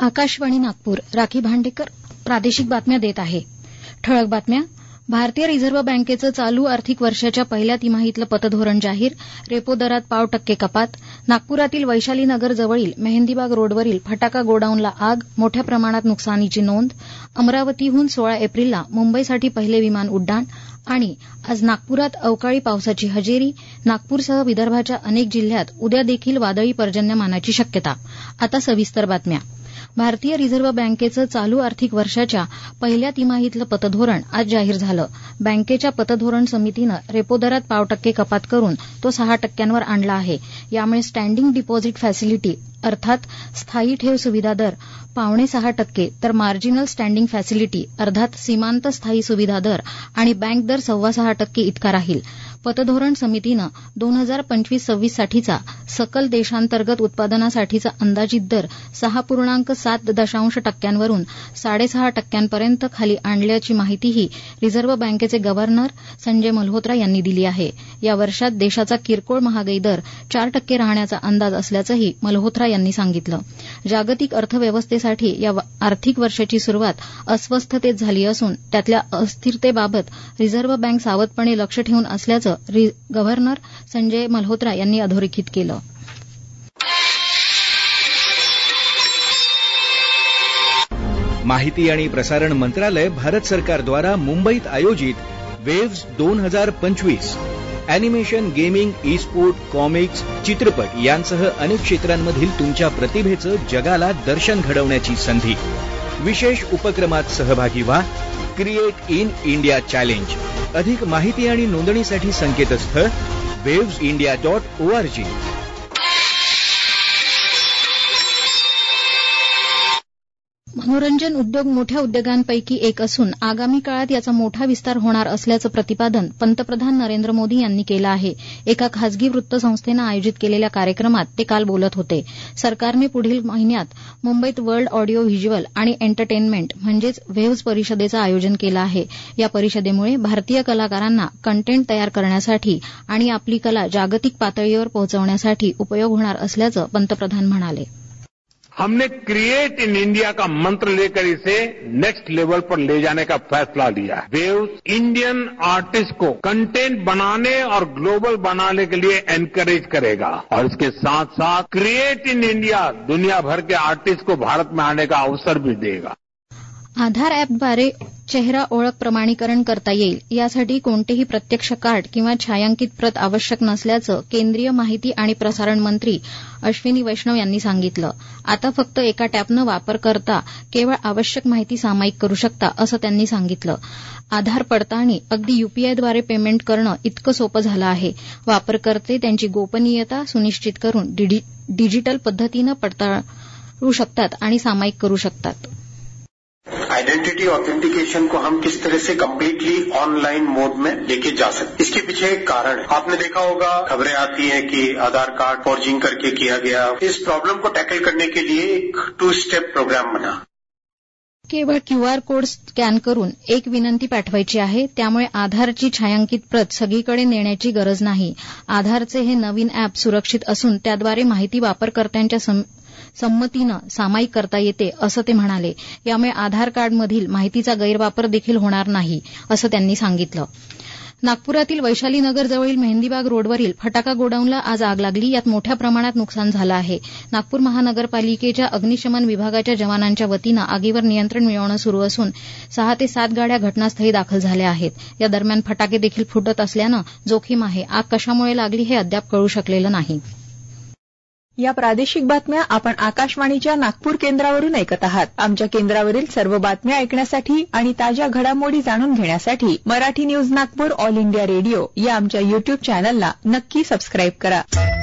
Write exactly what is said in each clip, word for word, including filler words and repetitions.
आकाशवाणी नागपूर. राखी भांडेकर प्रादेशिक बातम्या देत आहे. ठळक बातम्या. भारतीय रिझर्व्ह बँकेचं चालू आर्थिक वर्षाच्या पहिल्या तिमाहीतलं पतधोरण जाहीर. रेपो दरात पाव टक्के कपात. नागपुरातील वैशाली नगर जवळील मेहंदीबाग रोडवरील फटाका गोडाऊनला आग. मोठ्या प्रमाणात नुकसानीची नोंद. अमरावतीहून सोळा एप्रिलला मुंबईसाठी पहिले विमान उड्डाण. आणि आज नागपुरात अवकाळी पावसाची हजेरी. नागपूरसह विदर्भाच्या अनेक जिल्ह्यात उद्या देखील वादळी पर्जन्यमानाची शक्यता. आता सविस्तर बातम्या. भारतीय रिझर्व्ह बँकेचं चालू आर्थिक वर्षाच्या पहिल्या तिमाहीतलं पतधोरण आज जाहीर झालं. बँकेच्या पतधोरण समितीनं रेपो दरात पाव टक्के कपात करून तो सहा टक्क्यांवर आणला आहे. यामुळे स्टँडिंग डिपॉझिट फॅसिलिटी अर्थात स्थायी ठेव सुविधा दर पावणे सहा टक्के तर मार्जिनल स्टँडिंग फॅसिलिटी अर्थात सीमांत स्थायी सुविधा दर आणि बँक दर सव्वा सहा टक्के इतका राहील. पतधोरण समितीनं दोन हजार पंचवीस सव्वीस साठीचा सकल देशांतर्गत उत्पादनासाठीचा अंदाजित दर सहा पूर्णांक सात दशांश टक्क्यांवरून साडेसहा टक्क्यांपर्यंत खाली आणल्याची माहितीही रिझर्व्ह बँकेचे गव्हर्नर संजय मल्होत्रा यांनी दिली आहे. या वर्षात देशाचा किरकोळ महागाई दर चार टक्के राहण्याचा अंदाज असल्याचंही मल्होत्रा यांनी सांगितलं. जागतिक अर्थव्यवस्थेसाठी या आर्थिक वर्षाची सुरुवात अस्वस्थतेत झाली असून त्यातल्या अस्थिरतेबाबत रिझर्व्ह बँक सावधपणे लक्ष ठेवून असल्याचं गव्हर्नर संजय मल्होत्रा यांनी अधोरेखित केलं. माहिती आणि प्रसारण मंत्रालय भारत सरकारद्वारा मुंबईत आयोजित वेव्हज दोन हजार पंचवीस animation, gaming, e sport, comics, चित्रपट यांसह अनेक क्षेत्रांमधील तुमच्या प्रतिभेचं जगाला दर्शन घडवण्याची संधी. विशेष उपक्रमात सहभागी व्हा. Create in India challenge. अधिक माहिती आणि नोंदणीसाठी संकेतस्थळ वेव्ज इंडिया डॉट ओआरजी. मनोरंजन उद्योग मोठ्या उद्योगांपैकी एक असून आगामी काळात याचा मोठा विस्तार होणार असल्याचं प्रतिपादन पंतप्रधान नरेंद्र मोदी यांनी केलं आहे. एका खासगी वृत्तसंस्थेनं आयोजित केलेल्या कार्यक्रमात ते काल बोलत होते. सरकारने पुढील महिन्यात मुंबईत वर्ल्ड ऑडिओ व्हिज्युअल आणि एंटरटेनमेंट म्हणजेच वेव्हज परिषदेचं आयोजन केलं आहे. या परिषदेमुळे भारतीय कलाकारांना कंटेंट तयार करण्यासाठी आणि आपली कला जागतिक पातळीवर पोहोचवण्यासाठी उपयोग होणार असल्याचं पंतप्रधान म्हणाले. हमने क्रिएट इन इंडिया का मंत्र लेकर इसे नेक्स्ट लेवल पर ले जाने का फैसला लिया है. वेव्स इंडियन आर्टिस्ट को कंटेंट बनाने और ग्लोबल बनाने के लिए एनकरेज करेगा और इसके साथ साथ क्रिएट इन इंडिया दुनिया भर के आर्टिस्ट को भारत में आने का अवसर भी देगा. आधार अॅपद्वारे चेहरा ओळख प्रमाणीकरण करता येईल. यासाठी कोणतेही प्रत्यक्ष कार्ड किंवा छायांकित प्रत आवश्यक नसल्याचं केंद्रीय माहिती आणि प्रसारण मंत्री अश्विनी वैष्णव यांनी सांगितलं. आता फक्त एका टॅबनं वापरकर्ता केवळ आवश्यक माहिती सामायिक करू शकता असं त्यांनी सांगितलं. आधार पडताळणी अगदी यूपीआयद्वारे पेमेंट करणं इतकं सोपं झालं आहे. वापरकर्ते त्यांची गोपनीयता सुनिश्चित करून डिजिटल पद्धतीनं पडताळू शकतात आणि सामायिक करू शकतात. आइडेंटिटी ऑथेंटिकेशन को हम किस तरह से कम्प्लीटली ऑनलाइन मोड में लेके जा सकते, इसके पीछे एक कारण है. आपने देखा होगा खबरें आती हैं कि आधार कार्ड फॉर्जिंग करके किया गया. इस प्रॉब्लम को टैकल करने के लिए एक टू स्टेप प्रोग्राम बना. केवळ क्यूआर कोड स्कॅन करून एक विनंती पाठवायची आहे. त्यामुळे आधारची छायांकित प्रत सगळीकडे नेण्याची गरज नाही. आधारचे हे नवीन अॅप सुरक्षित असून त्याद्वारे माहिती वापरकर्त्यांच्या संमतीनं सामायिक करता येते असं ते म्हणाले. यामुळे आधार कार्डमधील माहितीचा गैरवापर देखील होणार नाही असं त्यांनी सांगितलं. नागपुरातील वैशाली नगर जवळील मेहंदीबाग रोडवरील फटाका गोडाऊनला आज आग लागली. यात मोठ्या प्रमाणात नुकसान झालं आहे. नागपूर महानगरपालिकेच्या अग्निशमन विभागाच्या जवानांच्या वतीनं आगीवर नियंत्रण मिळवणं सुरू असून सहा ते सात गाड्या घटनास्थळी दाखल झाल्या आहेत. या दरम्यान फटाके देखील फुटत असल्यानं जोखीम आहे. आग कशामुळे लागली हे अद्याप कळू शकलेलं नाही. या प्रादेशिक बातम्या आपण आकाशवाणीच्या नागपूर केंद्रावरून ऐकत आहात. आमच्या केंद्रावरील सर्व बातम्या ऐकण्यासाठी आणि ताज्या घडामोडी जाणून घेण्यासाठी Marathi news Nagpur all India radio या आमच्या युट्यूब चॅनलला नक्की सबस्क्राईब करा.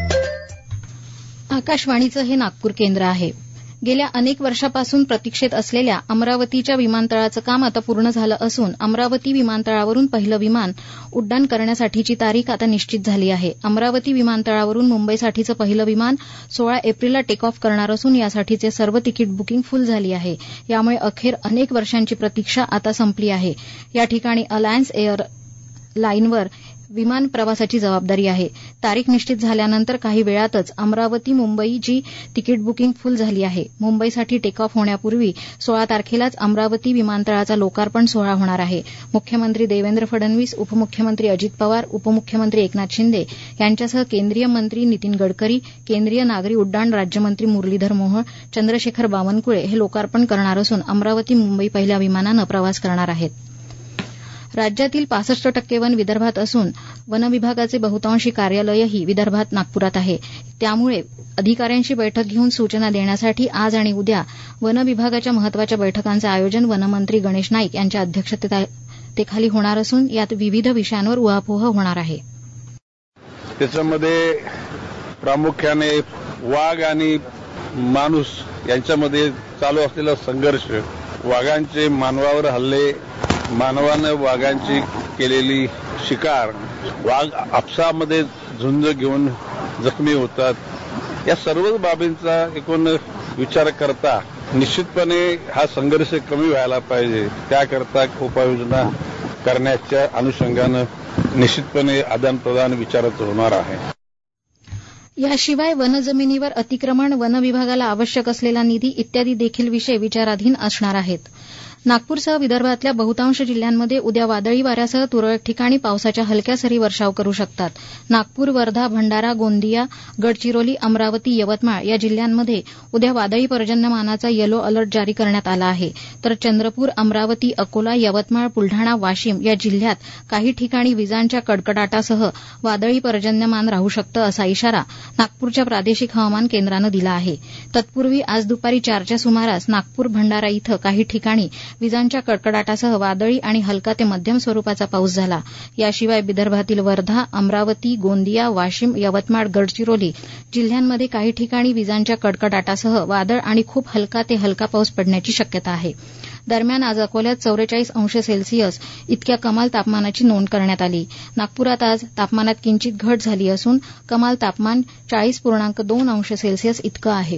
आकाशवाणीचं हे नागपूर केंद्र आहे. गेल्या अनेक वर्षापासून प्रतीक्षेत असलेल्या अमरावतीच्या विमानतळाचं काम आता पूर्ण झालं असून अमरावती विमानतळावरून पहिलं विमान उड्डाण करण्यासाठीची तारीख आता निश्चित झाली आहे. अमरावती विमानतळावरून मुंबईसाठीचं पहिलं विमान सोळा एप्रिलला टेक ऑफ करणार असून यासाठीचे सर्व तिकीट बुकिंग फुल झाली आहे. यामुळे अखेर अनेक वर्षांची प्रतीक्षा आता संपली आहे. या ठिकाणी अलायन्स एअर लाईनवर विमान प्रवासाची जबाबदारी आहे. तारीख निश्चित झाल्यानंतर काही वेळातच अमरावती मुंबईची तिकीट बुकिंग फुल झाली आहे. मुंबईसाठी टेक ऑफ होण्यापूर्वी सोळा तारखेलाच अमरावती विमानतळाचा लोकार्पण सोहळा होणार आहे. मुख्यमंत्री देवेंद्र फडणवीस, उपमुख्यमंत्री अजित पवार, उपमुख्यमंत्री एकनाथ शिंदे यांच्यासह केंद्रीय मंत्री नितीन गडकरी, केंद्रीय नागरी उड्डाण राज्यमंत्री मुरलीधर मोहोळ, चंद्रशेखर बावनकुळे हे लोकार्पण करणार असून अमरावती मुंबई पहिल्या विमानानं प्रवास करणार आहेत. राज्यातील पासष्ट टक्के वन विदर्भात असून वनविभागाचे बहुतांशी कार्यालयही विदर्भात नागपुरात आहे. त्यामुळे अधिकाऱ्यांशी बैठक घेऊन सूचना देण्यासाठी आज आणि उद्या वनविभागाच्या महत्वाच्या बैठकांचं आयोजन वनमंत्री गणेश नाईक यांच्या अध्यक्षतेखाली होणार असून यात विविध विषयांवर उहापोह होणार आहे. त्याच्यामध्ये प्रामुख्याने वाघ आणि माणूस यांच्यामध्ये चालू असलेला संघर्ष, वाघांचे मानवावर हल्ले, मानवानं वाघांची केलेली शिकार, वाघ आपसामध्ये झुंज घेऊन जखमी होतात, या सर्वच बाबींचा एकूण विचार करता निश्चितपणे हा संघर्ष कमी व्हायला पाहिजे. त्याकरता उपाययोजना करण्याच्या अनुषंगानं निश्चितपणे आदानप्रदान विचाराचं होणार आहे. याशिवाय वनजमिनीवर अतिक्रमण, वनविभागाला आवश्यक असलेला निधी इत्यादी देखील विषय विचाराधीन असणार आहेत. नागपूरसह विदर्भातल्या बहुतांश जिल्ह्यांमध्ये उद्या वादळी वाऱ्यासह तुरळक ठिकाणी पावसाच्या हलक्या सरी वर्षाव करू शकतात. नागपूर, वर्धा, भंडारा, गोंदिया, गडचिरोली, अमरावती, यवतमाळ या जिल्ह्यांमध्ये उद्या वादळी पर्जन्यमानाचा येलो अलर्ट जारी करण्यात आला आहे. तर चंद्रपूर, अमरावती, अकोला, यवतमाळ, बुलढाणा, वाशिम या जिल्ह्यात काही ठिकाणी विजांच्या कडकडाटासह वादळी पर्जन्यमान राहू शकतं असा इशारा नागपूरच्या प्रादेशिक हवामान केंद्रानं दिला आहे. तत्पूर्वी आज दुपारी चारच्या सुमारास नागपूर, भंडारा इथं काही ठिकाणी विजांच्या कडकडाटासह वादळी आणि हलका ते मध्यम स्वरूपाचा पाऊस झाला. याशिवाय विदर्भातील वर्धा, अमरावती, गोंदिया, वाशिम, यवतमाळ, गडचिरोली जिल्ह्यांमध्ये काही ठिकाणी विजांच्या कडकडाटासह वादळ आणि खूप हलका ते हलका पाऊस पडण्याची शक्यता आहे. दरम्यान आज अकोल्यात चौवेचाळीस अंश सेल्सिअस इतक्या कमाल तापमानाची नोंद करण्यात आली. नागपुरात आज तापमानात किंचित घट झाली असून कमाल तापमान चाळीस पूर्णांक दोन अंश सेल्सिअस इतकं आहे.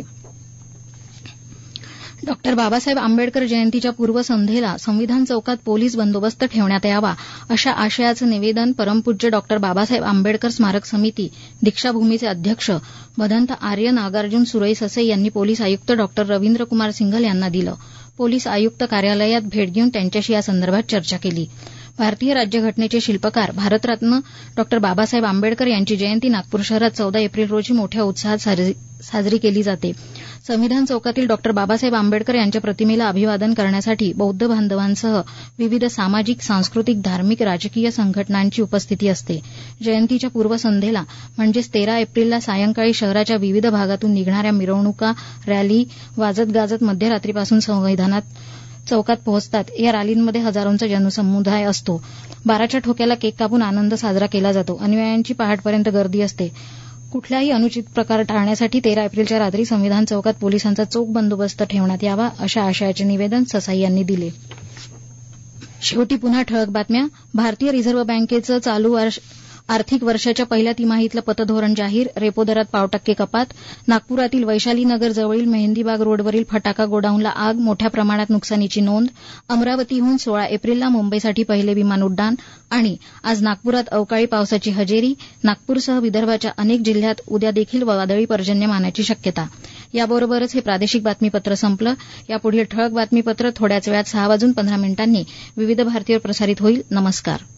डॉक्टर बाबासाहेब आंबेडकर जयंतीच्या पूर्वसंध्येला संविधान चौकात पोलीस बंदोबस्त ठेवण्यात यावा अशा आशयाचं निवेदन परमपूज्य डॉक्टर बाबासाहेब आंबेडकर स्मारक समिती दीक्षाभूमीचे अध्यक्ष भदंत आर्य नागार्जुन सुरई ससे यांनी पोलीस आयुक्त डॉक्टर रवींद्र कुमार सिंघल यांना दिलं. पोलीस आयुक्त कार्यालयात भेट घेऊन त्यांच्याशी या संदर्भात चर्चा केली. भारतीय राज्यघटनेचे शिल्पकार भारतरत्न डॉक्टर बाबासाहेब आंबेडकर यांची जयंती नागपूर शहरात चौदा एप्रिल रोजी मोठ्या उत्साहात साजरी केली जाते. संविधान चौकातील डॉक्टर बाबासाहेब आंबेडकर यांच्या प्रतिमेला अभिवादन करण्यासाठी बौद्ध बांधवांसह विविध सामाजिक, सांस्कृतिक, धार्मिक, राजकीय संघटनांची उपस्थिती असते. जयंतीच्या पूर्वसंध्येला म्हणजेच तेरा एप्रिलला सायंकाळी शहराच्या विविध भागातून निघणाऱ्या मिरवणुका, रॅली वाजत गाजत मध्यरात्रीपासून संविधानात चौकात पोहोचतात. या रॅलींमध्ये हजारोंचा जनसमुदाय असतो. बाराच्या ठोक्याला केक कापून आनंद साजरा केला जातो. अनुयायांची पहाटपर्यंत गर्दी असते. कुठलाही अनुचित प्रकार टाळण्यासाठी तेरा एप्रिलच्या रात्री संविधान चौकात पोलिसांचा चोख बंदोबस्त ठेवण्यात यावा अशा आशयाचे निवेदन ससाई यांनी दिले. शेवटी पुन्हा ठळक बातम्या. भारतीय रिझर्व्ह बँकेचं चालू आर्थिक वर्षाच्या पहिल्या तिमाहीतलं पतधोरण जाहीर. रेपो दरात पाव टक्के कपात. नागपुरातील वैशालीनगर जवळील मेहंदीबाग रोडवरील फटाका गोडाऊनला आग. मोठ्या प्रमाणात नुकसानीची नोंद. अमरावतीहून सोळा एप्रिलला मुंबईसाठी पहिले विमान उड्डाण. आणि आज नागपुरात अवकाळी पावसाची हजेरी. नागपूरसह विदर्भाच्या अनेक जिल्ह्यात उद्या देखील वादळी पर्जन्यमानाची शक्यता. याबरोबरच हे प्रादेशिक बातमीपत्र संपलं. यापुढील ठळक बातमीपत्र थोड्याच वेळात सहा वाजून पंधरा मिनिटांनी विविध भारतीवर प्रसारित होईल. नमस्कार.